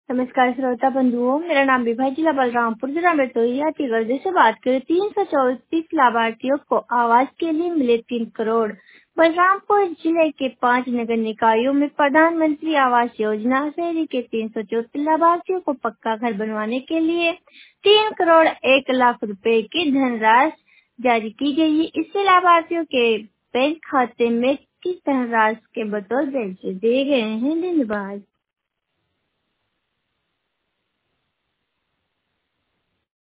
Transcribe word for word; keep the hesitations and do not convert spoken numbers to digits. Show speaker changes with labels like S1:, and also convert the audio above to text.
S1: नमस्कार श्रोता बंधुओं, मेरा नाम विभा जिला बलरामपुर जिला में तोहिया की गर्दी से बात करें। तीन सौ चौतीस लाभार्थियों को आवास के लिए मिले तीन करोड़। बलरामपुर जिले के पांच नगर निकायों में प्रधानमंत्री आवास योजना शहरी के तीन सौ चौतीस लाभार्थियों को पक्का घर बनवाने के लिए तीन करोड़ एक लाख रुपए की धनराशि जारी की गई है। इससे लाभार्थियों के बैंक खाते में किस धनराशि के बतौर भेजे दिए गए हैं। धन्यवाद।